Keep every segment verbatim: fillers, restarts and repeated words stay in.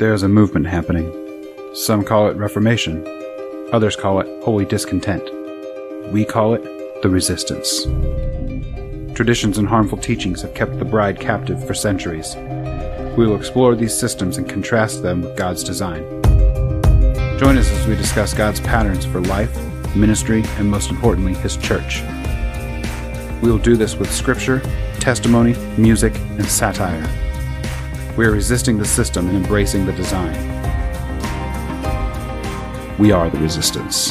There is a movement happening. Some call it Reformation. Others call it holy discontent. We call it the Resistance. Traditions and harmful teachings have kept the bride captive for centuries. We will explore these systems and contrast them with God's design. Join us as we discuss God's patterns for life, ministry, and most importantly, His church. We will do this with scripture, testimony, music, and satire. We are resisting the system and embracing the design. We are the Resistance.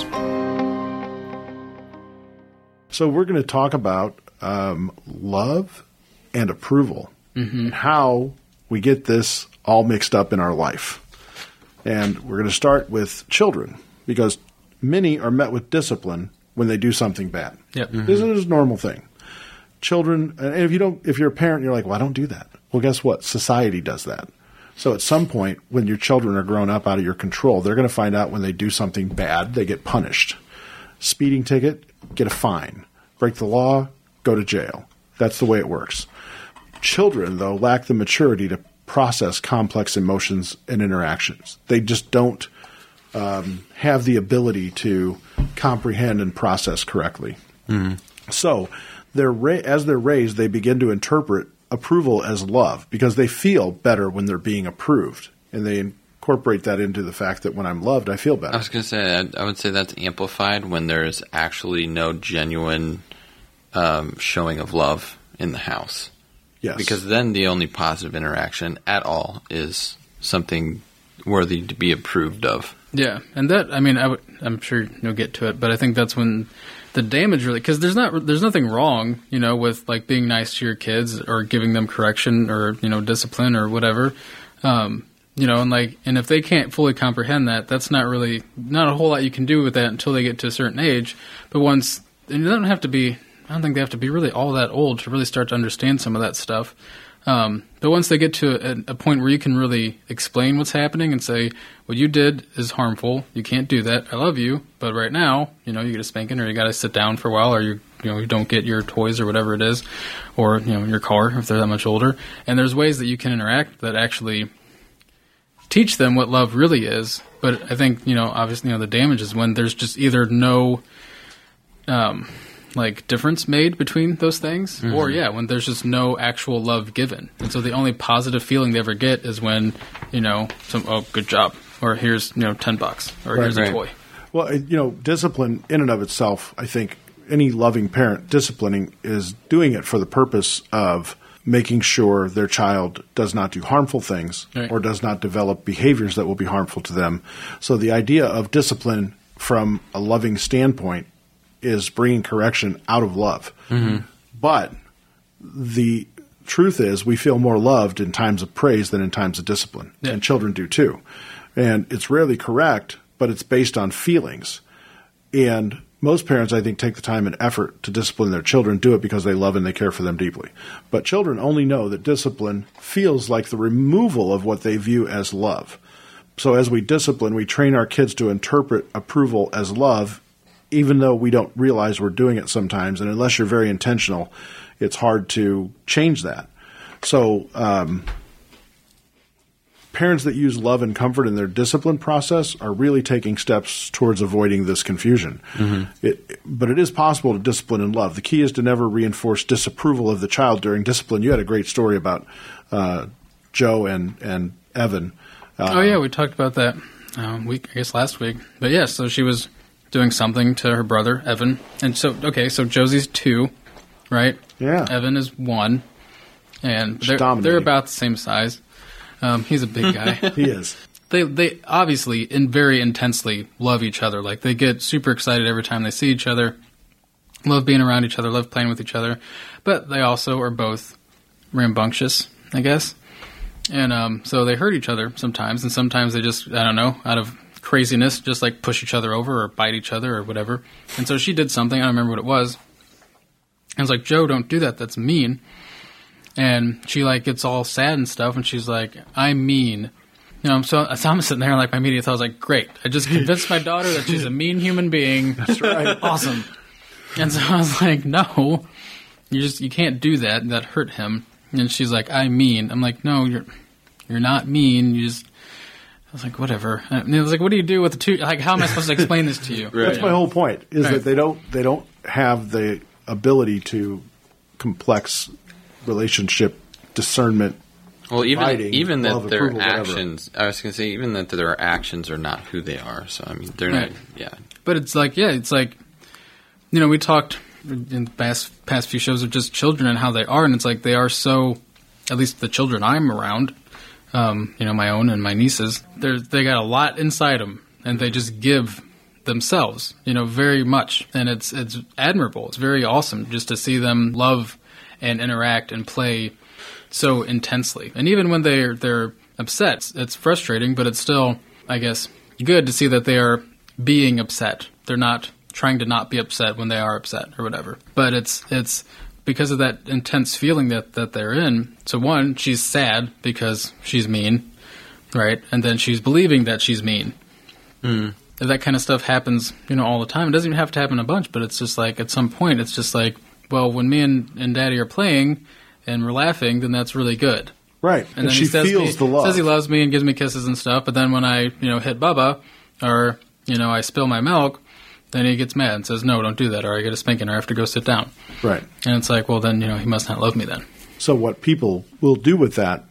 So we're going to talk about um, love and approval, mm-hmm. and how we get this all mixed up in our life. And we're going to start with children, because many are met with discipline when they do something bad. Yep. Mm-hmm. This is a normal thing. Children, and if you don't, if you're a parent, you're like, well, I don't do that. Well, guess what? Society does that. So at some point, when your children are grown up out of your control, they're going to find out when they do something bad, they get punished. Speeding ticket, get a fine. Break the law, go to jail. That's the way it works. Children, though, lack the maturity to process complex emotions and interactions. They just don't um, have the ability to comprehend and process correctly. Mm-hmm. So they're ra- as they're raised, they begin to interpret approval as love, because they feel better when they're being approved, and they incorporate that into the fact that when I'm loved, I feel better. I was going to say, I, I would say that's amplified when there's actually no genuine um, showing of love in the house. Yes. Because then the only positive interaction at all is something worthy to be approved of. Yeah, and that, I mean, I w- I'm sure you'll get to it, but I think that's when the damage really, because there's not, there's nothing wrong, you know, with like being nice to your kids or giving them correction or, you know, discipline or whatever, um, you know, and like, and if they can't fully comprehend that, that's not really, not a whole lot you can do with that until they get to a certain age. But once, and they don't have to be, I don't think they have to be really all that old to really start to understand some of that stuff. Um, but once they get to a, a point where you can really explain what's happening and say, what you did is harmful. You can't do that. I love you. But right now, you know, you get a spanking, or you got to sit down for a while, or you, you know, you don't get your toys or whatever it is, or, you know, your car if they're that much older. And there's ways that you can interact that actually teach them what love really is. But I think, you know, obviously, you know, the damage is when there's just either no, um, like difference made between those things, mm-hmm. or yeah, when there's just no actual love given. And so the only positive feeling they ever get is when, you know, some, oh, good job, or here's, you know, ten bucks, or right, here's right. a toy. Well, you know, discipline in and of itself, I think any loving parent disciplining is doing it for the purpose of making sure their child does not do harmful things, right. or does not develop behaviors that will be harmful to them. So the idea of discipline from a loving standpoint is bringing correction out of love. Mm-hmm. But the truth is we feel more loved in times of praise than in times of discipline. Yeah. And children do too. And it's rarely correct, but it's based on feelings. And most parents, I think, take the time and effort to discipline their children, do it because they love and they care for them deeply. But children only know that discipline feels like the removal of what they view as love. So as we discipline, we train our kids to interpret approval as love, even though we don't realize we're doing it sometimes. And unless you're very intentional, it's hard to change that. So um, parents that use love and comfort in their discipline process are really taking steps towards avoiding this confusion. Mm-hmm. It, but it is possible to discipline in love. The key is to never reinforce disapproval of the child during discipline. You had a great story about uh, Joe and, and Evan. Uh, oh, yeah, we talked about that um, week, I guess last week. But yeah, so she was doing something to her brother, Evan. And so, okay, so Josie's two, right? Yeah. Evan is one. And they're, they're about the same size. Um, he's a big guy. He is. They they obviously and very intensely love each other. Like, they get super excited every time they see each other, love being around each other, love playing with each other. But they also are both rambunctious, I guess. And um, so they hurt each other sometimes, and sometimes they just, I don't know, out of craziness, just like push each other over or bite each other or whatever. And so she did something, I don't remember what it was. I was like, Joe, don't do that, that's mean. And she like gets all sad and stuff, and she's like, I'm mean. You know, so, so I'm sitting there like my immediate thought was like, great, I just convinced my daughter that she's a mean human being. That's right. Awesome. And so I was like, no, you just, you can't do that. That hurt him. And she's like, I'm mean. I'm like, no, you're, you're not mean. You just, was like, whatever. And it was like, what do you do with the two? Like, how am I supposed to explain this to you? Right. That's my whole point, is right. that they don't they don't have the ability to complex relationship discernment. Well, even writing, even that love, their approval, actions, whatever. I was going to say, even that their actions are not who they are. So, I mean, they're right. not, yeah. But it's like, yeah, it's like, you know, we talked in the past, past few shows of just children and how they are, and it's like they are so, at least the children I'm around, um, you know, my own and my nieces, they're, they got a lot inside them, and they just give themselves, you know, very much. And it's it's admirable. It's very awesome just to see them love and interact and play so intensely. And even when they're they're upset, it's, it's frustrating, but it's still, I guess, good to see that they are being upset. They're not trying to not be upset when they are upset or whatever. But it's it's because of that intense feeling that, that they're in. So one, she's sad because she's mean, right? And then she's believing that she's mean. Mm. That kind of stuff happens, you know, all the time. It doesn't even have to happen a bunch, but it's just like at some point, it's just like, well, when me and, and Daddy are playing and we're laughing, then that's really good. Right. And, and then she he says feels me, the love. Says he loves me and gives me kisses and stuff, but then when I, you know, hit Bubba or, you know, I spill my milk, then he gets mad and says, no, don't do that, or I get a spanking, or I have to go sit down. Right. And it's like, well, then, you know, he must not love me then. So what people will do with that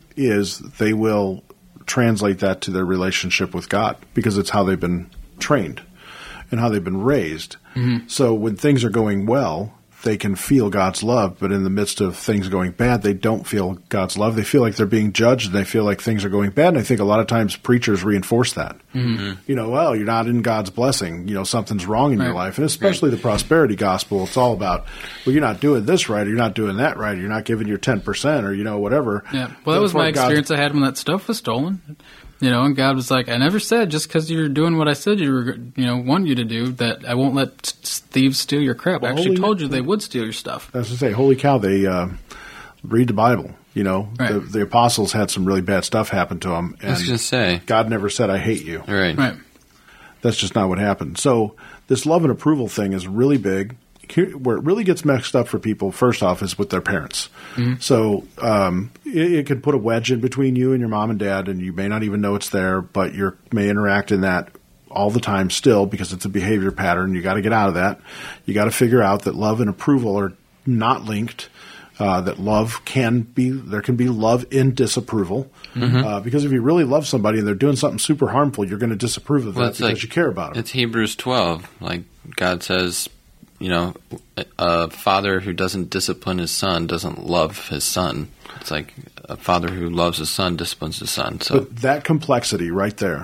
is they will translate that to their relationship with God, because it's how they've been trained and how they've been raised. Mm-hmm. So when things are going well, they can feel God's love, but in the midst of things going bad, they don't feel God's love. They feel like they're being judged, and they feel like things are going bad. And I think a lot of times preachers reinforce that. Mm-hmm. You know, well, you're not in God's blessing. You know, something's wrong in right. your life. And especially right. the prosperity gospel, it's all about, well, you're not doing this right, or you're not doing that right, or you're not giving your ten percent, or, you know, whatever. Yeah. Well, that was my experience I had when that stuff was stolen. You know, and God was like, I never said just because you're doing what I said you were, you know, want you to do, that I won't let thieves steal your crap. Well, I actually told cow. you they would steal your stuff. I was going to say, holy cow, they uh, read the Bible. You know, right. the, the apostles had some really bad stuff happen to them. And I was going to say, God never said, I hate you. Right. Right. That's just not what happened. So this love and approval thing is really big. Here, where it really gets mixed up for people, first off, is with their parents. Mm-hmm. So um, it, it can put a wedge in between you and your mom and dad, and you may not even know it's there, but you may interact in that all the time still, because it's a behavior pattern. You got to get out of that. You got to figure out that love and approval are not linked. Uh, that love can be, there can be love in disapproval. Mm-hmm. Uh, because if you really love somebody and they're doing something super harmful, you're going to disapprove of well, that because like, you care about them. It's Hebrews twelve. Like God says, you know, a father who doesn't discipline his son doesn't love his son. It's like a father who loves his son disciplines his son. So but that complexity right there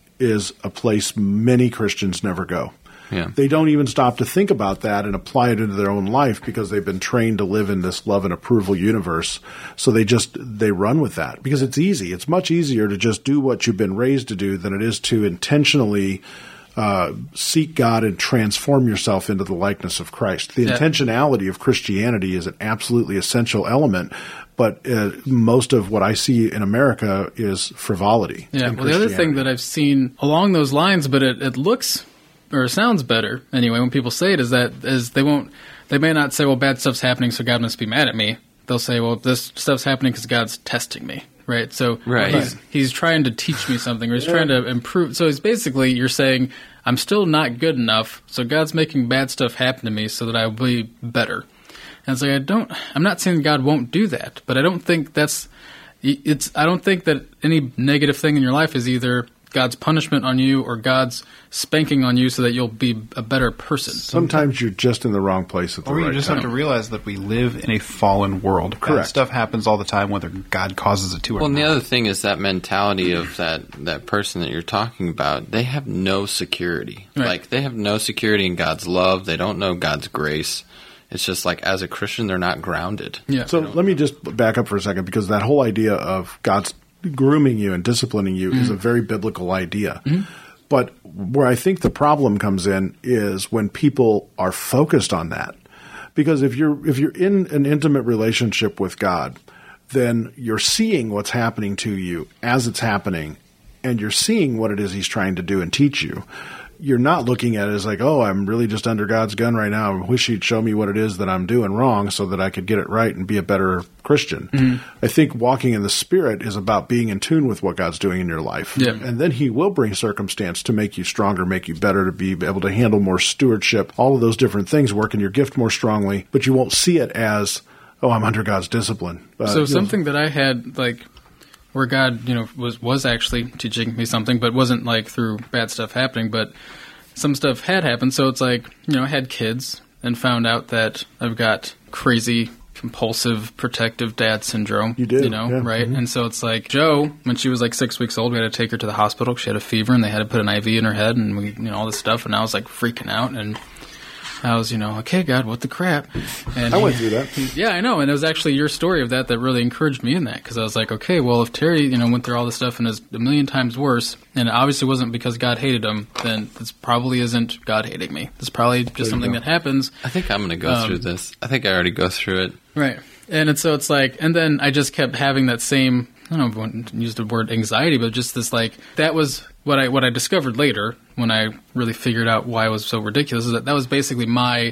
is a place many Christians never go. Yeah. They don't even stop to think about that and apply it into their own life, because they've been trained to live in this love and approval universe. So they just, they run with that because it's easy. It's much easier to just do what you've been raised to do than it is to intentionally uh, seek God and transform yourself into the likeness of Christ. The yeah. intentionality of Christianity is an absolutely essential element. But uh, most of what I see in America is frivolity. Yeah. Well, the other thing that I've seen along those lines, but it, it looks or sounds better anyway when people say it, is that is they won't, they may not say, well, bad stuff's happening, so God must be mad at me. They'll say, well, this stuff's happening because God's testing me, right? So right. He's, he's trying to teach me something, or he's yeah. trying to improve. So it's basically, you're saying, I'm still not good enough, so God's making bad stuff happen to me so that I'll be better. And it's like, I don't, I'm not saying God won't do that, but I don't think that's, it's, I don't think that any negative thing in your life is either God's punishment on you or God's spanking on you so that you'll be a better person. Sometimes you're just in the wrong place at the or right time. Or you just time. have to realize that we live in a fallen world. Correct. Bad stuff happens all the time, whether God causes it to or well, not. Well, and the other thing is that mentality of that, that person that you're talking about, they have no security. Right. Like, they have no security in God's love. They don't know God's grace. It's just like, as a Christian, they're not grounded. Yeah. So let me just back up for a second, because that whole idea of God's grooming you and disciplining you mm-hmm. is a very biblical idea. Mm-hmm. But where I think the problem comes in is when people are focused on that. Because if you're if you're in an intimate relationship with God, then you're seeing what's happening to you as it's happening, and you're seeing what it is he's trying to do and teach you. you're not looking at it as like, oh, I'm really just under God's gun right now. I wish he'd show me what it is that I'm doing wrong so that I could get it right and be a better Christian. Mm-hmm. I think walking in the Spirit is about being in tune with what God's doing in your life. Yeah. And then he will bring circumstance to make you stronger, make you better, to be able to handle more stewardship. All of those different things work in your gift more strongly, but you won't see it as, oh, I'm under God's discipline. Uh, so something know, that I had, like, where God, you know, was, was actually teaching me something, but wasn't like through bad stuff happening, but some stuff had happened. So it's like, you know, I had kids and found out that I've got crazy, compulsive, protective dad syndrome. You did, you know, yeah. right? Mm-hmm. And so it's like Joe, when she was like six weeks old, we had to take her to the hospital. She had a fever and they had to put an I V in her head and we, you know, all this stuff. And I was like freaking out and I was, you know, okay, God, what the crap? And I went through that. Yeah, I know. And it was actually your story of that that really encouraged me in that. Because I was like, okay, well, if Terry, you know, went through all this stuff and is a million times worse, and it obviously wasn't because God hated him, then this probably isn't God hating me. This is probably just something go. that happens. I think I'm going to go Um, through this. I think I already go through it. Right. And it's, so it's like, and then I just kept having that same, I don't know if I want to use the word anxiety, but just this like, that was what I what I discovered later when I really figured out why it was so ridiculous, is that that was basically my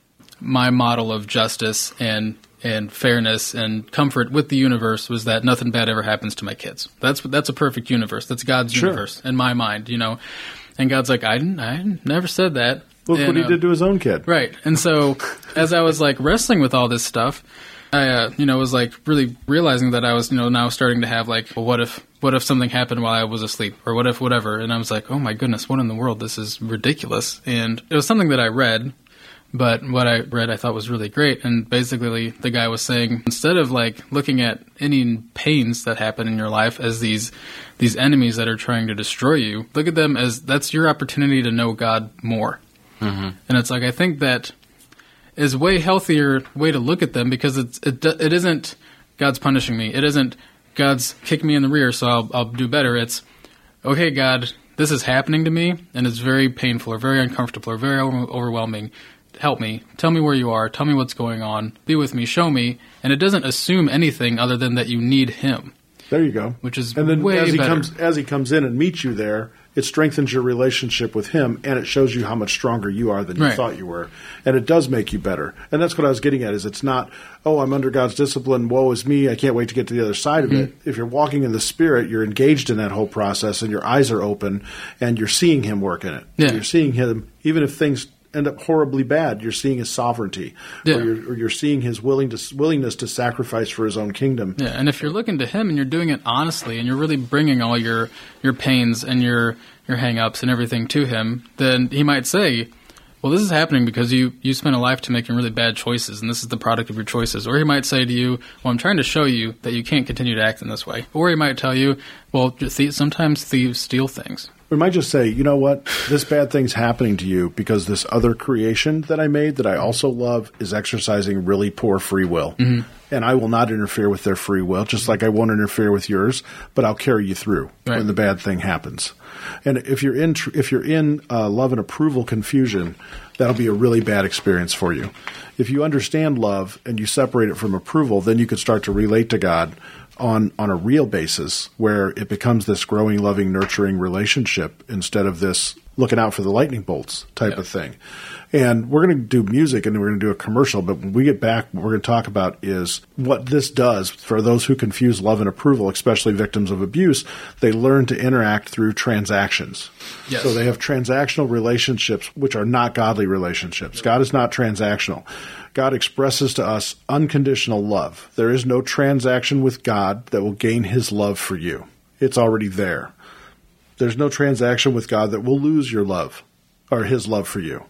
my model of justice and and fairness and comfort with the universe, was that nothing bad ever happens to my kids. That's that's a perfect universe. That's God's Sure. universe in my mind, you know. And God's like, I, I never said that. Look and, what he uh, did to his own kid. Right. And so as I was like wrestling with all this stuff, I, uh, you know, was like really realizing that I was, you know, now starting to have like, well, what if, what if something happened while I was asleep, or what if whatever? And I was like, oh my goodness, what in the world? This is ridiculous. And it was something that I read, but what I read I thought was really great. And basically the guy was saying, instead of like looking at any pains that happen in your life as these, these enemies that are trying to destroy you, look at them as that's your opportunity to know God more. Mm-hmm. And it's like, I think that is a way healthier way to look at them, because it's, it it isn't God's punishing me. It isn't God's kicking me in the rear so I'll, I'll do better. It's, okay, God, this is happening to me and it's very painful or very uncomfortable or very over- overwhelming. Help me. Tell me where you are. Tell me what's going on. Be with me. Show me. And it doesn't assume anything other than that you need him. There you go. Which is and then way as he better. comes as he comes in and meets you there, it strengthens your relationship with him, and it shows you how much stronger you are than you Right. thought you were. And it does make you better. And that's what I was getting at, is it's not, oh, I'm under God's discipline, woe is me, I can't wait to get to the other side of Mm-hmm. it. If you're walking in the Spirit, you're engaged in that whole process, and your eyes are open, and you're seeing him work in it. Yeah. You're seeing him, even if things end up horribly bad, you're seeing his sovereignty, Yeah. or, you're, or you're seeing his willing to, willingness to sacrifice for his own kingdom. Yeah, and if you're looking to him and you're doing it honestly and you're really bringing all your, your pains and your your hang-ups and everything to him, then he might say, well, this is happening because you, you spent a life to making really bad choices, and this is the product of your choices. Or he might say to you, well, I'm trying to show you that you can't continue to act in this way. Or he might tell you, well, th- sometimes thieves steal things. We might just say, you know what, this bad thing's happening to you because this other creation that I made that I also love is exercising really poor free will. Mm-hmm. And I will not interfere with their free will, just like I won't interfere with yours, but I'll carry you through Right. when the bad thing happens. And if you're in tr- if you're in uh, love and approval confusion, that'll be a really bad experience for you. If you understand love and you separate it from approval, then you could start to relate to God on on a real basis, where it becomes this growing, loving, nurturing relationship instead of this looking out for the lightning bolts type Yeah. of thing. And we're going to do music and we're going to do a commercial, but when we get back, what we're going to talk about is what this does for those who confuse love and approval, especially victims of abuse. They learn to interact through transactions. Yes. So they have transactional relationships, which are not godly relationships. God is not transactional. God expresses to us unconditional love. There is no transaction with God that will gain his love for you. It's already there. There's no transaction with God that will lose your love or his love for you.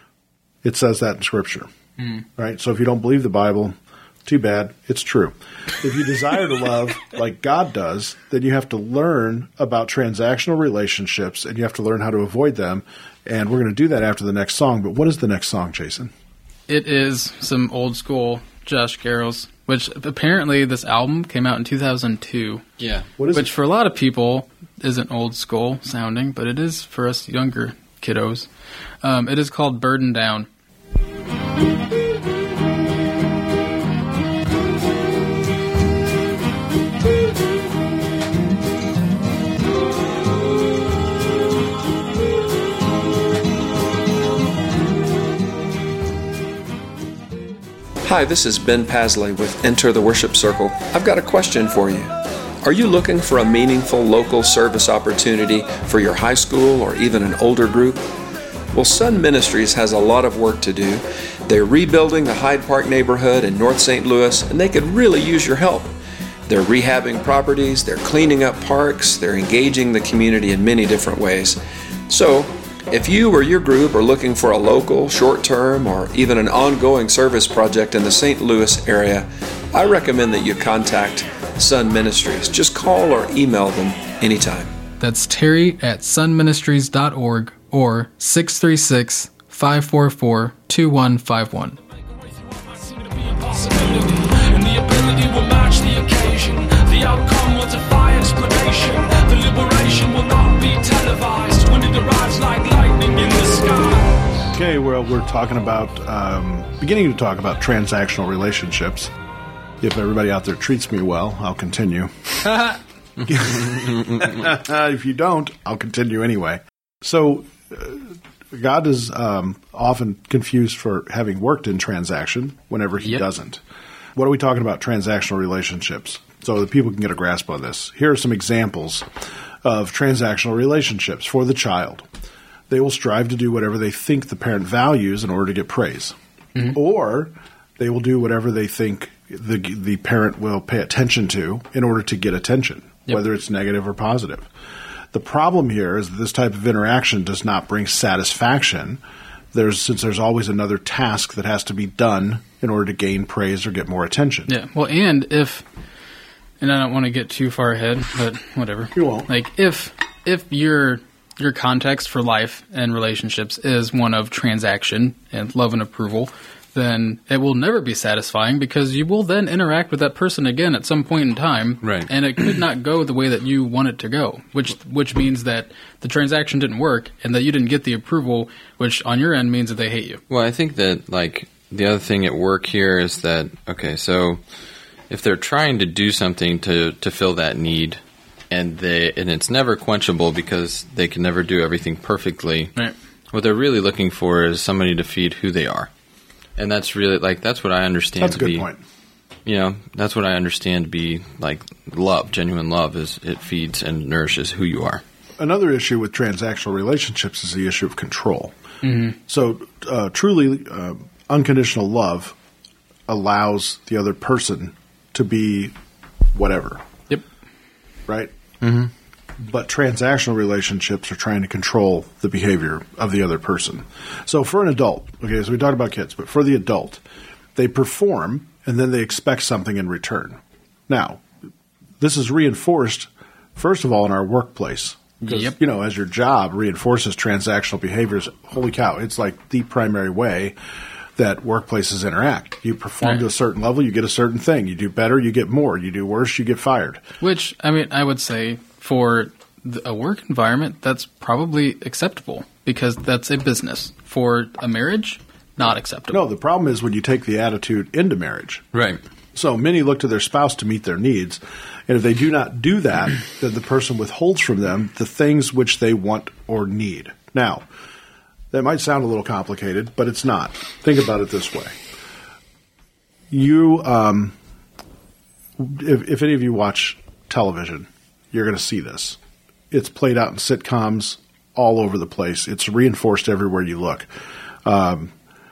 It says that in Scripture. Mm. Right? So if you don't believe the Bible, too bad. It's true. If you desire to love like God does, then you have to learn about transactional relationships, and you have to learn how to avoid them. And we're going to do that after the next song. But what is the next song, Jason? It is some old school Josh Garrels, which apparently this album came out in two thousand two. Yeah. What is which it? for a lot of people isn't old school sounding, but it is for us younger kiddos. Um, it is called Burden Down. Hi, this is Ben Pasley with Enter the Worship Circle. I've got a question for you. Are you looking for a meaningful local service opportunity for your high school or even an older group? Well, Sun Ministries has a lot of work to do. They're rebuilding the Hyde Park neighborhood in North Saint Louis, and they could really use your help. They're rehabbing properties, they're cleaning up parks, they're engaging the community in many different ways. So, if you or your group are looking for a local, short-term, or even an ongoing service project in the Saint Louis area, I recommend that you contact Sun Ministries. Just call or email them anytime. That's Terry at sun ministries dot org or six three six, five four four, two one five one. The outcome will defy explanation. The liberation will not be televised when it arrives like lightning in the sky. Okay, well, we're talking about, um, beginning to talk about transactional relationships. If everybody out there treats me well, I'll continue. If you don't, I'll continue anyway. So, uh, God is um, often confused for having worked in transaction whenever he yep. doesn't. What are we talking about transactional relationships? So that people can get a grasp on this. Here are some examples of transactional relationships for the child. They will strive to do whatever they think the parent values in order to get praise. Mm-hmm. Or they will do whatever they think the the parent will pay attention to in order to get attention, yep. whether it's negative or positive. The problem here is that this type of interaction does not bring satisfaction. There's since there's always another task that has to be done in order to gain praise or get more attention. Yeah, well, and if... And I don't want to get too far ahead, but whatever. You won't. Like if if your your context for life and relationships is one of transaction and love and approval, then it will never be satisfying because you will then interact with that person again at some point in time, right? And it could not go the way that you want it to go, which which means that the transaction didn't work and that you didn't get the approval, which on your end means that they hate you. Well, I think that like the other thing at work here is that okay, so. If they're trying to do something to, to fill that need, and they and it's never quenchable because they can never do everything perfectly, right. What they're really looking for is somebody to feed who they are, and that's really like that's what I understand. That's a to good be, point. You know, that's what I understand to be like love. Genuine love is it feeds and nourishes who you are. Another issue with transactional relationships is the issue of control. Mm-hmm. So, uh, truly, uh, unconditional love allows the other person to be whatever. Yep. Right? Mm-hmm. But transactional relationships are trying to control the behavior of the other person. So for an adult, okay, so we talked about kids, but for the adult, they perform and then they expect something in return. Now, this is reinforced, first of all, in our workplace. Because, yep. you know, as your job reinforces transactional behaviors, holy cow, it's like the primary way that workplaces interact. You perform right. to a certain level, you get a certain thing. You do better, you get more. You do worse, you get fired. Which, I mean, I would say for a work environment, that's probably acceptable because that's a business. For a marriage, not acceptable. No, the problem is when you take the attitude into marriage. Right. So many look to their spouse to meet their needs. And if they do not do that, then the person withholds from them the things which they want or need. Now, that might sound a little complicated, but it's not. Think about it this way. You, um, if, if any of you watch television, you're going to see this. It's played out in sitcoms all over the place. It's reinforced everywhere you look. Um,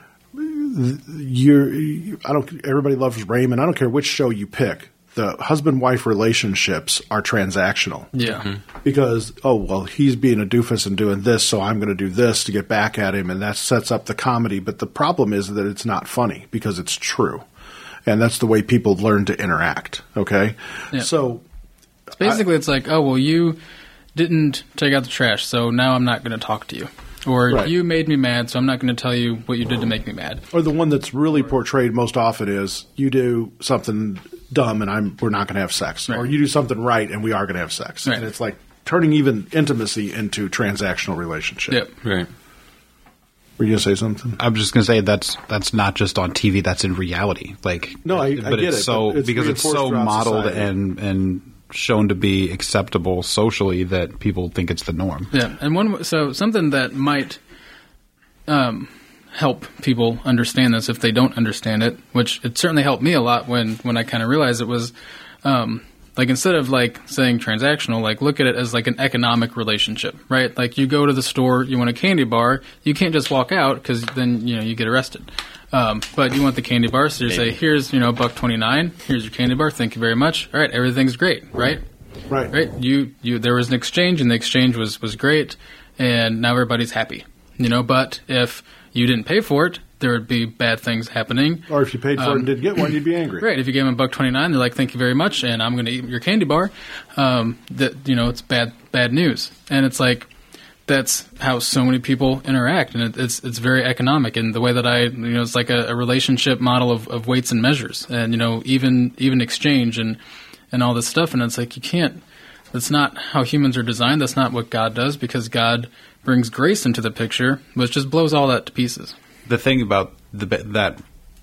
you're, I don't. Everybody loves Raymond. I don't care which show you pick. The husband-wife relationships are transactional. Yeah. Mm-hmm. Because, oh, well, he's being a doofus and doing this, so I'm going to do this to get back at him, and that sets up the comedy. But the problem is that it's not funny because it's true. And that's the way people learn to interact, okay? Yeah. So it's basically, I, it's like, oh, well, you didn't take out the trash, so now I'm not going to talk to you. Or right. you made me mad, so I'm not going to tell you what you did to make me mad. Or the one that's really portrayed most often is you do something dumb and I'm we're not going to have sex. Right. Or you do something right and we are going to have sex. Right. And it's like turning even intimacy into transactional relationship. Yep. Right. Were you going to say something? I'm just going to say that's that's not just on T V, that's in reality. Like No, I, but I get it's it. So, but it's because it's so modeled society. and and shown to be acceptable socially that people think it's the norm. Yeah. And one so something that might um, help people understand this if they don't understand it, which it certainly helped me a lot when, when I kind of realized it was, um, like instead of like saying transactional, like look at it as like an economic relationship, right? Like you go to the store, you want a candy bar, you can't just walk out because then, you know, you get arrested. Um, but you want the candy bar, so you say, here's, you know, buck twenty-nine, here's your candy bar, thank you very much. All right, everything's great, right? Right. Right. You, you, there was an exchange and the exchange was, was great and now everybody's happy, you know, but if you didn't pay for it, there would be bad things happening. Or if you paid for um, it and didn't get one, you'd be angry. Right. If you gave them a buck twenty-nine, they're like, thank you very much, and I'm going to eat your candy bar. Um, that, you know, it's bad, bad news. And it's like, that's how so many people interact. And it, it's, it's very economic. And the way that I, you know, it's like a, a relationship model of, of weights and measures and, you know, even, even exchange and, and all this stuff. And it's like, you can't, that's not how humans are designed. That's not what God does, because God brings grace into the picture, which just blows all that to pieces. The thing about the, that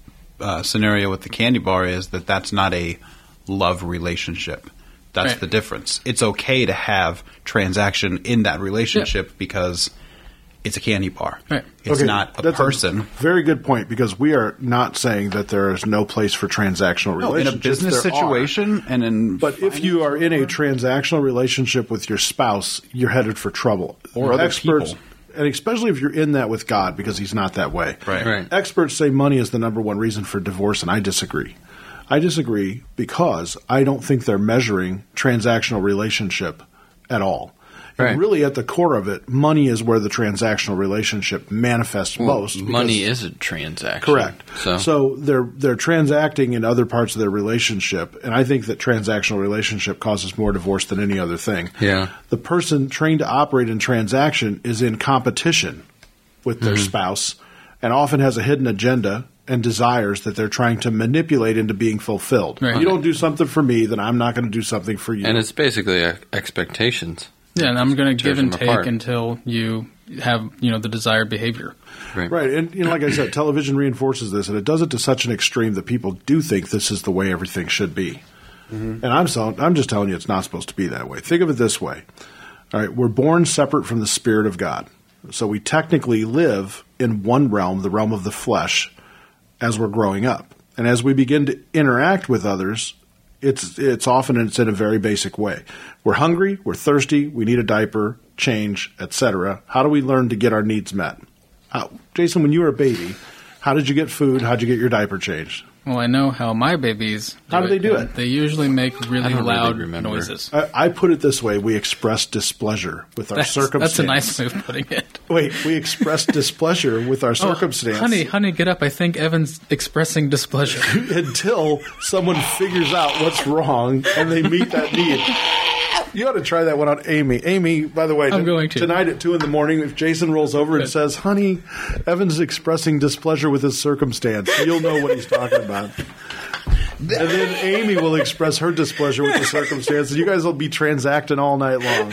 uh, scenario with the candy bar is that that's not a love relationship. That's right. The difference. It's okay to have transaction in that relationship yeah. because it's a candy bar. Right. It's okay, not a that's person. A very good point, because we are not saying that there is no place for transactional no, relationships. In a business there situation are. and in But if you are in a transactional relationship with your spouse, you're headed for trouble. Or other Experts, people. And especially if you're in that with God, because he's not that way. Right. Right. Experts say money is the number one reason for divorce, and I disagree. I disagree because I don't think they're measuring transactional relationship at all. Right. And really, at the core of it, money is where the transactional relationship manifests well, most. Money is a transaction. Correct. So. so they're they're transacting in other parts of their relationship, and I think that transactional relationship causes more divorce than any other thing. Yeah. The person trained to operate in transaction is in competition with their mm-hmm. spouse, and often has a hidden agenda and desires that they're trying to manipulate into being fulfilled. Right. You don't do something for me, then I'm not going to do something for you. And it's basically uh, expectations. Yeah, and I'm going to give and take apart. until you have, you know, the desired behavior. Right. Right. And you know, like I said, television reinforces this, and it does it to such an extreme that people do think this is the way everything should be. Mm-hmm. And I'm so, I'm just telling you it's not supposed to be that way. Think of it this way. All right, we're born separate from the Spirit of God. So we technically live in one realm, the realm of the flesh, as we're growing up. And as we begin to interact with others, it's it's often it's in a very basic way. We're hungry, we're thirsty, we need a diaper, change, et cetera. How do we learn to get our needs met? How, Jason, when you were a baby, how did you get food? How did you get your diaper changed? Well, I know how my babies do How do they do it? it? They usually make really loud really noises. I, I put it this way. We express displeasure with our That's, circumstance. that's a nice way of putting it. Wait, we express displeasure with our circumstance. Oh, honey, honey, get up. I think Evan's expressing displeasure. Until someone figures out what's wrong and they meet that need. You ought to try that one on Amy. Amy, by the way, I'm going to. tonight at two in the morning, if Jason rolls over and says, honey, Evan's expressing displeasure with his circumstance, you'll know what he's talking about. And then Amy will express her displeasure with the circumstance, and you guys will be transacting all night long.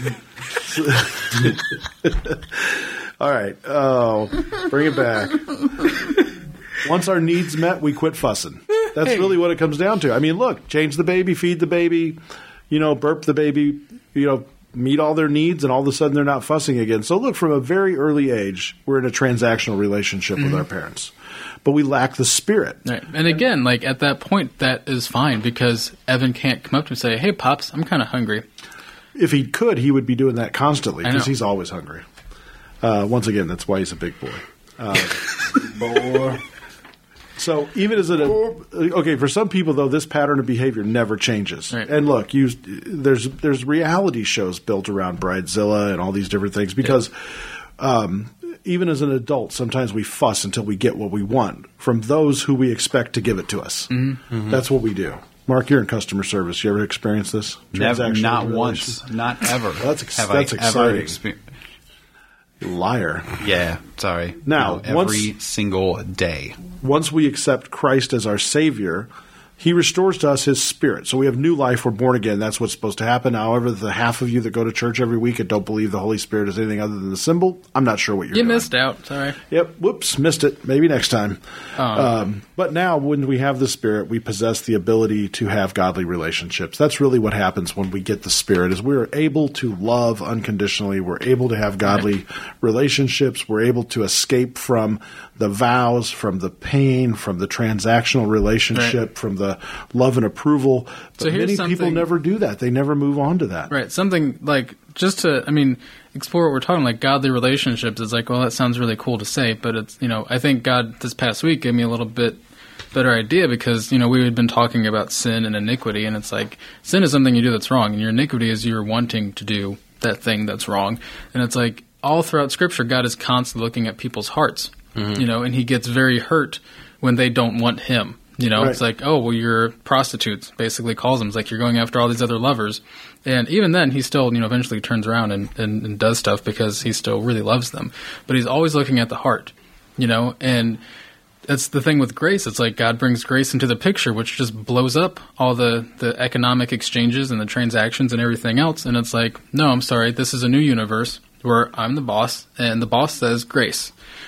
All right. Oh, bring it back. Once our needs met, we quit fussing. That's hey. really what it comes down to. I mean, look, change the baby, feed the baby, you know, burp the baby, you know, meet all their needs, and all of a sudden they're not fussing again. So look, from a very early age, we're in a transactional relationship mm-hmm. with our parents. But we lack the spirit. Right. And again, like at that point, that is fine, because Evan can't come up to him and say, hey, Pops, I'm kind of hungry. If he could, he would be doing that constantly, because he's always hungry. Uh, once again, that's why he's a big boy. Uh, boy. So even as an okay, for some people though, this pattern of behavior never changes. Right. And look, you there's there's reality shows built around Bridezilla and all these different things, because yeah. um, even as an adult, sometimes we fuss until we get what we want from those who we expect to give it to us. Mm-hmm. Mm-hmm. That's what we do. Mark, you're in customer service. You ever experienced this? Never, not once, not ever. Well, that's ex- Have that's I exciting. Ever exper- Liar. Yeah, sorry. Now, you know, every once, single day. Once we accept Christ as our Savior, He restores to us his spirit. So we have new life. We're born again. That's what's supposed to happen. However, the half of you that go to church every week and don't believe the Holy Spirit is anything other than the symbol, I'm not sure what you're you doing. You missed out. Sorry. Yep. Whoops. Missed it. Maybe next time. Oh. Um, but now when we have the Spirit, we possess the ability to have godly relationships. That's really what happens when we get the Spirit is we're able to love unconditionally. We're able to have godly right. relationships. We're able to escape from the vows, from the pain, from the transactional relationship, right. from the love and approval. But so many people never do that. They never move on to that. Right. Something like just to, I mean, explore what we're talking like godly relationships is like, well, that sounds really cool to say, but it's, you know, I think God this past week gave me a little bit better idea because, you know, we had been talking about sin and iniquity, and it's like sin is something you do that's wrong, and your iniquity is you're wanting to do that thing that's wrong. And it's like all throughout Scripture, God is constantly looking at people's hearts, mm-hmm. you know, and he gets very hurt when they don't want him. You know, right. It's like, oh, well, you're prostitutes, basically calls them. It's like you're going after all these other lovers. And even then, he still, you know, eventually turns around and, and, and does stuff because he still really loves them. But he's always looking at the heart, you know, and that's the thing with grace. It's like God brings grace into the picture, which just blows up all the, the economic exchanges and the transactions and everything else. And it's like, no, I'm sorry, this is a new universe where I'm the boss, and the boss says grace.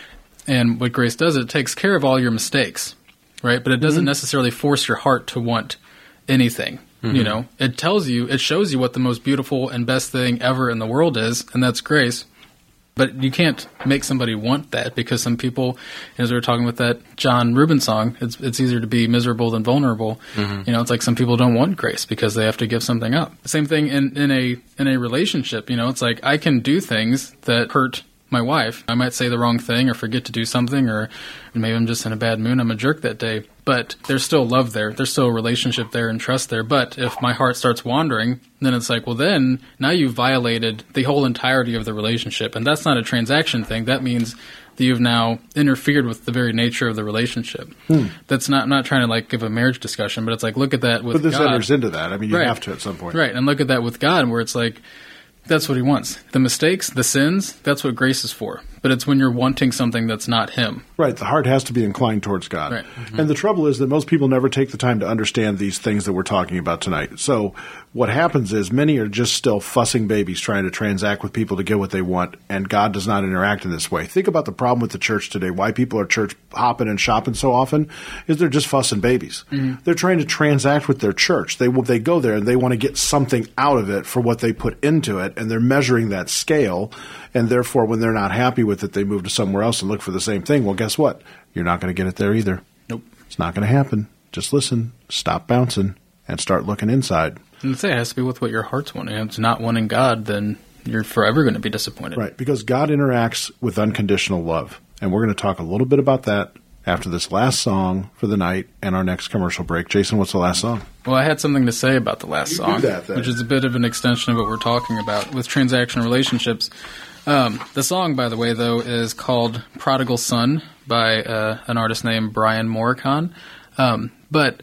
And what grace does, it takes care of all your mistakes. Right, but it doesn't mm-hmm. necessarily force your heart to want anything. Mm-hmm. You know, it tells you, it shows you what the most beautiful and best thing ever in the world is, and that's grace. But you can't make somebody want that because some people, as we were talking with that John Rubin song, it's it's easier to be miserable than vulnerable. Mm-hmm. You know, it's like some people don't want grace because they have to give something up. Same thing in, in a in a relationship. You know, it's like I can do things that hurt my wife. I might say the wrong thing or forget to do something, or maybe I'm just in a bad mood. I'm a jerk that day. But there's still love there. There's still a relationship there and trust there. But if my heart starts wandering, then it's like, well, then now you've violated the whole entirety of the relationship. And that's not a transaction thing. That means that you've now interfered with the very nature of the relationship. Hmm. That's not, I'm not trying to like give a marriage discussion, but it's like, look at that with God. But this God. enters into that. I mean, you right. have to at some point. Right. And look at that with God, where it's like, that's what he wants. The mistakes, the sins, that's what grace is for. But it's when you're wanting something that's not him. Right. The heart has to be inclined towards God. Right. Mm-hmm. And the trouble is that most people never take the time to understand these things that we're talking about tonight. So what happens is many are just still fussing babies trying to transact with people to get what they want, and God does not interact in this way. Think about the problem with the church today. Why people are church hopping and shopping so often is they're just fussing babies. Mm-hmm. They're trying to transact with their church. They they go there and they want to get something out of it for what they put into it, and they're measuring that scale, and therefore when they're not happy with it, they move to somewhere else and look for the same thing. Well, guess what? You're not going to get it there either. Nope. It's not going to happen. Just listen, stop bouncing, and start looking inside. And I'd say it has to be with what your heart's wanting. If it's not wanting God, then you're forever going to be disappointed. Right, because God interacts with unconditional love. And we're going to talk a little bit about that after this last song for the night and our next commercial break. Jason, what's the last song? Well, I had something to say about the last you song, do that, then. which is a bit of an extension of what we're talking about with transactional relationships. Um, the song, by the way, though, is called Prodigal Son by uh, an artist named Brian Morricone. Um, but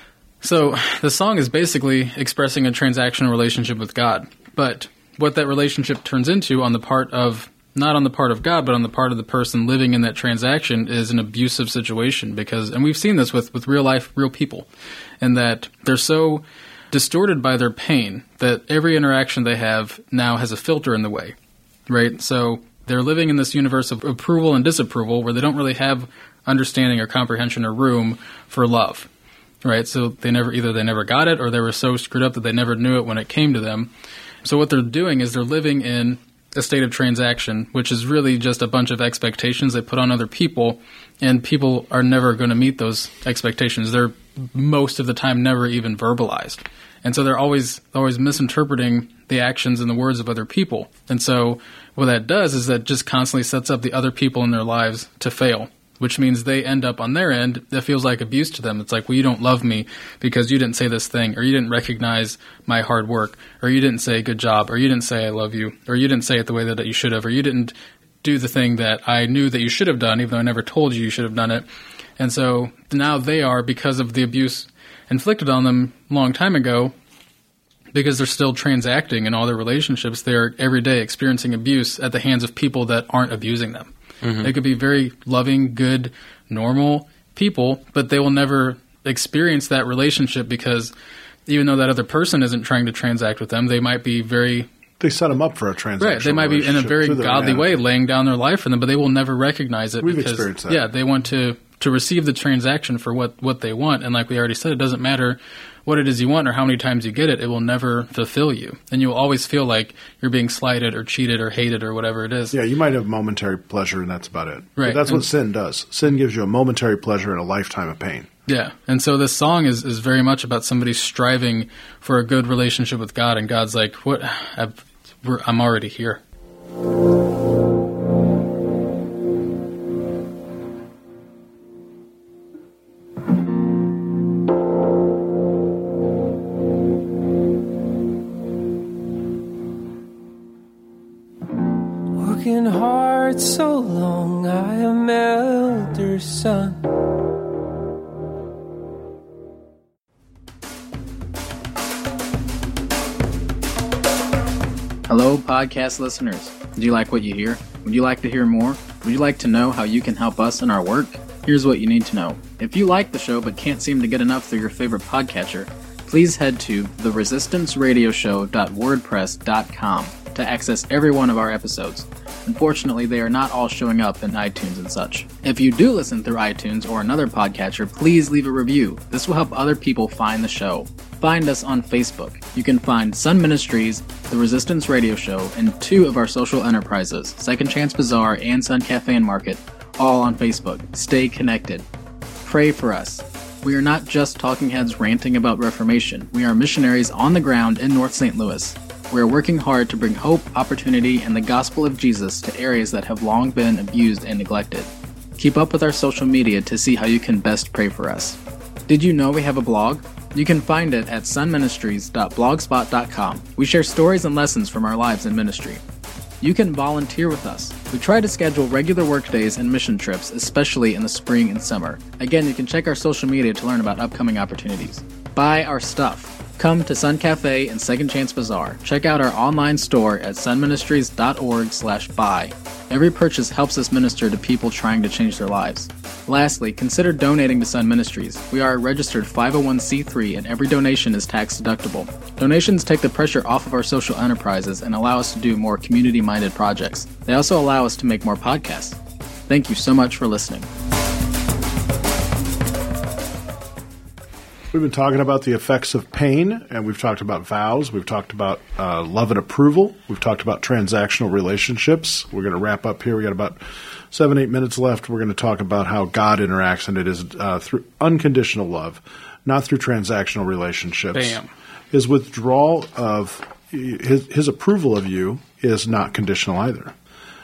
so the song is basically expressing a transactional relationship with God. But what that relationship turns into on the part of, not on the part of God, but on the part of the person living in that transaction is an abusive situation. Because, and we've seen this with, with real life, real people, in that they're so distorted by their pain that every interaction they have now has a filter in the way. Right, so they're living in this universe of approval and disapproval where they don't really have understanding or comprehension or room for love. Right, so they never either they never got it or they were so screwed up that they never knew it when it came to them. So what they're doing is they're living in a state of transaction, which is really just a bunch of expectations they put on other people, and people are never going to meet those expectations. They're most of the time never even verbalized. And so they're always always misinterpreting the actions and the words of other people. And so what that does is that just constantly sets up the other people in their lives to fail, which means they end up on their end, that feels like abuse to them. It's like, well, you don't love me because you didn't say this thing, or you didn't recognize my hard work, or you didn't say good job, or you didn't say I love you, or you didn't say it the way that you should have, or you didn't do the thing that I knew that you should have done, even though I never told you you should have done it. And so now they are, because of the abuse inflicted on them a long time ago, because they're still transacting in all their relationships, they're every day experiencing abuse at the hands of people that aren't abusing them. Mm-hmm. They could be very loving, good, normal people, but they will never experience that relationship because even though that other person isn't trying to transact with them, they might be very... They set them up for a transaction. Right, they might be in a very godly way laying down their life for them, but they will never recognize it. We've because, experienced that. Yeah, they want to, to receive the transaction for what, what they want. And like we already said, it doesn't matter what it is you want or how many times you get it, it will never fulfill you. And you'll always feel like you're being slighted or cheated or hated or whatever it is. Yeah, you might have momentary pleasure and that's about it. Right. But that's and, what sin does. Sin gives you a momentary pleasure and a lifetime of pain. Yeah. And so this song is, is very much about somebody striving for a good relationship with God. And God's like, what? I've, we're, I'm already here. Working hard so long, I am elder son. Hello, podcast listeners. Do you like what you hear? Would you like to hear more? Would you like to know how you can help us in our work? Here's what you need to know. If you like the show but can't seem to get enough through your favorite podcatcher, please head to the resistance radio show dot wordpress dot com to access every one of our episodes. Unfortunately, they are not all showing up in iTunes and such. If you do listen through iTunes or another podcatcher, please leave a review. This will help other people find the show. Find us on Facebook. You can find Sun Ministries, The Resistance Radio Show, and two of our social enterprises, Second Chance Bazaar and Sun Cafe and Market, all on Facebook. Stay connected. Pray for us. We are not just talking heads ranting about Reformation. We are missionaries on the ground in North Saint Louis. We are working hard to bring hope, opportunity, and the gospel of Jesus to areas that have long been abused and neglected. Keep up with our social media to see how you can best pray for us. Did you know we have a blog? You can find it at sun ministries dot blogspot dot com. We share stories and lessons from our lives in ministry. You can volunteer with us. We try to schedule regular work days and mission trips, especially in the spring and summer. Again, you can check our social media to learn about upcoming opportunities. Buy our stuff. Come to Sun Cafe and Second Chance Bazaar. Check out our online store at sunministries dot org slash buy. Every purchase helps us minister to people trying to change their lives. Lastly, consider donating to Sun Ministries. We are a registered five oh one c three and every donation is tax deductible. Donations take the pressure off of our social enterprises and allow us to do more community-minded projects. They also allow us to make more podcasts. Thank you so much for listening. We've been talking about the effects of pain, and we've talked about vows. We've talked about uh, love and approval. We've talked about transactional relationships. We're going to wrap up here. We got about seven, eight minutes left. We're going to talk about how God interacts, and it is uh, through unconditional love, not through transactional relationships. Bam. His withdrawal of his, his approval of you is not conditional either.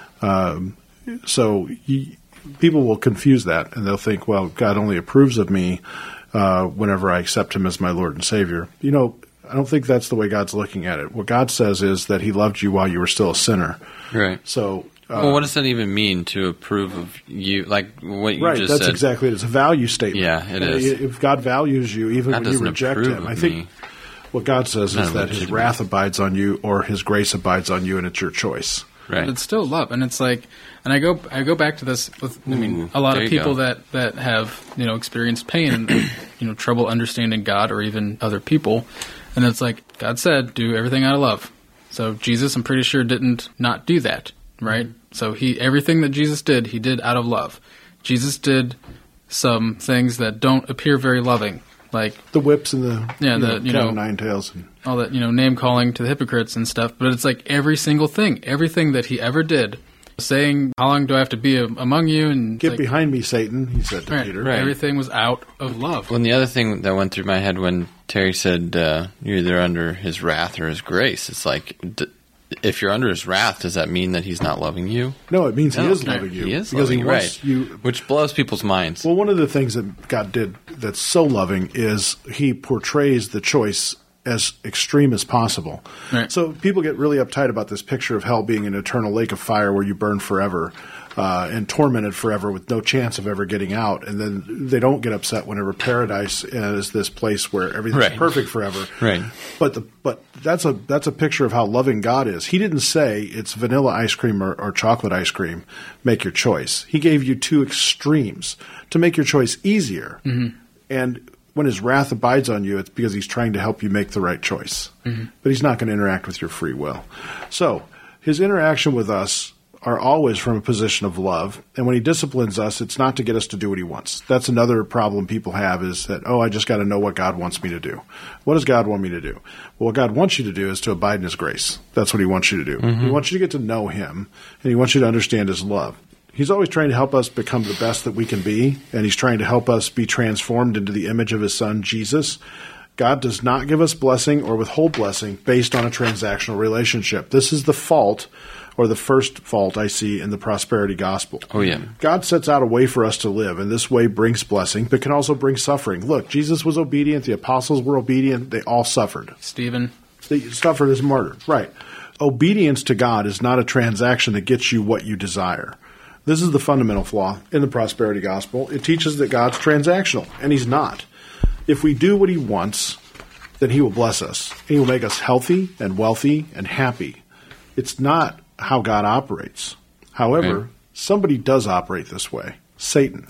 Um, so he, people will confuse that, and they'll think, well, God only approves of me Uh, whenever I accept him as my Lord and Savior. You know, I don't think that's the way God's looking at it. What God says is that he loved you while you were still a sinner. Right. So, uh, well, what does that even mean, to approve of you? Like what you right, just that's said. exactly it. It's a value statement. Yeah, it is. If God values you, even that when you doesn't reject approve him, of I think me. what God says Not is that his legitimate. wrath abides on you or his grace abides on you, and it's your choice. Right. But it's still love, and it's like, and I go, I go back to this with, I mean, Ooh, a lot there of you people go. that, that have, you know, experienced pain and, you know, trouble understanding God or even other people, and it's like, God said, do everything out of love. So Jesus, I'm pretty sure, didn't not do that, right? So he, everything that Jesus did, he did out of love. Jesus did some things that don't appear very loving, like The whips and the, Yeah, you the- know, you cat know- of nine tails. And, all that, you know, name calling to the hypocrites and stuff, but it's like every single thing, everything that he ever did, saying, how long do I have to be a- among you? And Get like, behind me, Satan, he said to right, Peter. Right. everything was out of love. Well, and the other thing that went through my head when Terry said uh, you're either under his wrath or his grace, it's like, d- if you're under his wrath, does that mean that he's not loving you? No, it means he No, is no, loving you. He is because loving he you, wants right. you. Which blows people's minds. Well, one of the things that God did that's so loving is he portrays the choice as extreme as possible. Right. So people get really uptight about this picture of hell being an eternal lake of fire where you burn forever uh, and tormented forever with no chance of ever getting out. And then they don't get upset whenever paradise is this place where everything's Right. perfect forever. Right. But the, but that's a that's a picture of how loving God is. He didn't say it's vanilla ice cream or, or chocolate ice cream. Make your choice. He gave you two extremes to make your choice easier. Mm-hmm. And when his wrath abides on you, it's because he's trying to help you make the right choice. Mm-hmm. But he's not going to interact with your free will. So his interaction with us are always from a position of love. And when he disciplines us, it's not to get us to do what he wants. That's another problem people have is that, oh, I just got to know what God wants me to do. What does God want me to do? Well, what God wants you to do is to abide in his grace. That's what he wants you to do. Mm-hmm. He wants you to get to know him, and he wants you to understand his love. He's always trying to help us become the best that we can be, and he's trying to help us be transformed into the image of his son, Jesus. God does not give us blessing or withhold blessing based on a transactional relationship. This is the fault, or the first fault I see in the prosperity gospel. Oh, yeah. God sets out a way for us to live, and this way brings blessing, but can also bring suffering. Look, Jesus was obedient. The apostles were obedient. They all suffered. Stephen. They suffered as martyrs. Right. Obedience to God is not a transaction that gets you what you desire. This is the fundamental flaw in the prosperity gospel. It teaches that God's transactional, and he's not. If we do what he wants, then he will bless us. He will make us healthy and wealthy and happy. It's not how God operates. However, right. somebody does operate this way. Satan.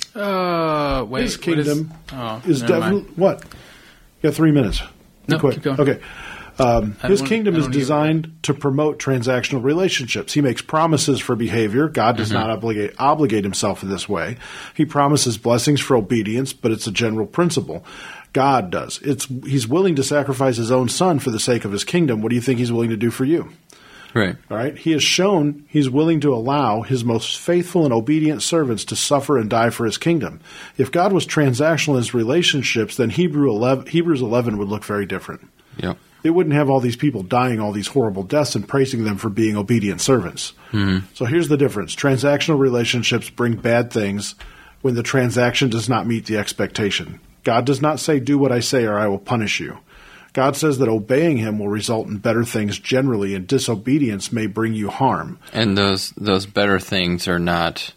Uh, wait. His kingdom what is, is, oh, is definitely what? You got three minutes. No, quick. keep going. Okay. Um, his want, kingdom is designed to promote transactional relationships. He makes promises for behavior. God does mm-hmm. not obligate obligate himself in this way. He promises blessings for obedience, but it's a general principle. God does. It's he's willing to sacrifice his own son for the sake of his kingdom. What do you think he's willing to do for you? Right. All right. He has shown he's willing to allow his most faithful and obedient servants to suffer and die for his kingdom. If God was transactional in his relationships, then Hebrew eleven, Hebrews eleven would look very different. Yeah. It wouldn't have all these people dying all these horrible deaths and praising them for being obedient servants. Mm-hmm. So here's the difference. Transactional relationships bring bad things when the transaction does not meet the expectation. God does not say, do what I say or I will punish you. God says that obeying him will result in better things generally, and disobedience may bring you harm. And those those better things are not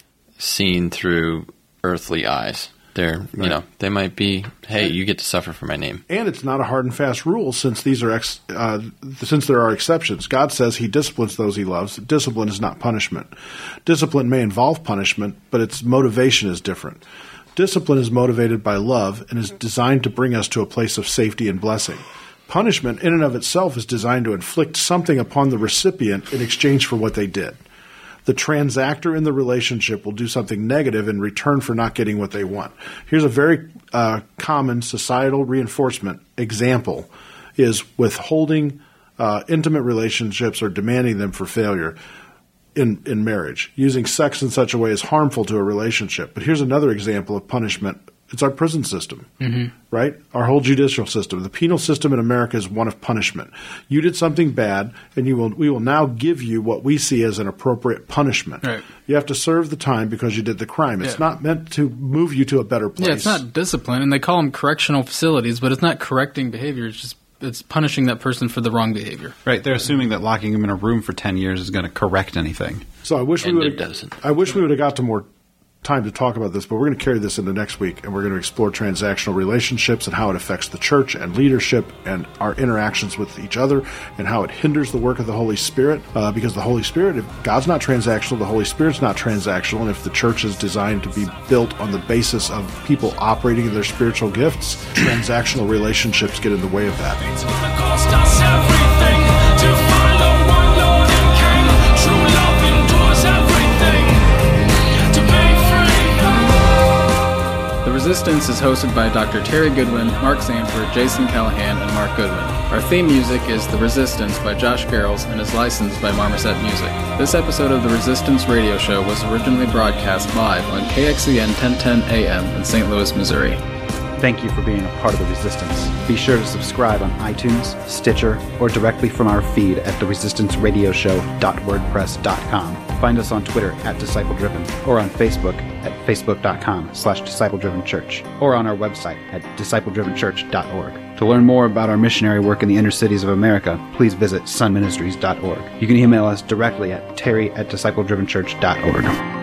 seen through earthly eyes. They're, you right. know, they might be, hey, you get to suffer for my name. And it's not a hard and fast rule since these are ex, uh, since there are exceptions. God says he disciplines those he loves. Discipline is not punishment. Discipline may involve punishment, but its motivation is different. Discipline is motivated by love and is designed to bring us to a place of safety and blessing. Punishment in and of itself is designed to inflict something upon the recipient in exchange for what they did. The transactor in the relationship will do something negative in return for not getting what they want. Here's a very uh, common societal reinforcement example is withholding uh, intimate relationships or demanding them for failure in, in marriage. Using sex in such a way is harmful to a relationship. But here's another example of punishment. It's our prison system, mm-hmm. right? Our whole judicial system. The penal system in America is one of punishment. You did something bad, and you will we will now give you what we see as an appropriate punishment. Right. You have to serve the time because you did the crime. It's yeah. not meant to move you to a better place. Yeah, it's not discipline, and they call them correctional facilities, but it's not correcting behavior. It's just it's punishing that person for the wrong behavior. Right. They're assuming that locking them in a room for ten years is going to correct anything. So I wish and we would. It doesn't. I wish we would have got to more time to talk about this, but we're going to carry this into next week, and we're going to explore transactional relationships and how it affects the church and leadership and our interactions with each other and how it hinders the work of the Holy Spirit, uh, because the Holy Spirit, if God's not transactional, the Holy Spirit's not transactional, and if the church is designed to be built on the basis of people operating in their spiritual gifts, transactional relationships get in the way of that. It's gonna cost us everything to follow one Lord and King. True love endures everything. The Resistance is hosted by Doctor Terry Goodwin, Mark Sanford, Jason Callahan, and Mark Goodwin. Our theme music is The Resistance by Josh Garrels and is licensed by Marmoset Music. This episode of The Resistance Radio Show was originally broadcast live on K X E N ten ten A M in Saint Louis, Missouri. Thank you for being a part of The Resistance. Be sure to subscribe on iTunes, Stitcher, or directly from our feed at the resistance radio show dot wordpress dot com. Find us on Twitter at Disciple Driven, or on Facebook at facebook dot com slash disciple driven church, or on our website at disciple driven church dot org. To learn more about our missionary work in the inner cities of America, please visit sun ministries dot org. You can email us directly at terry at disciple driven church dot org.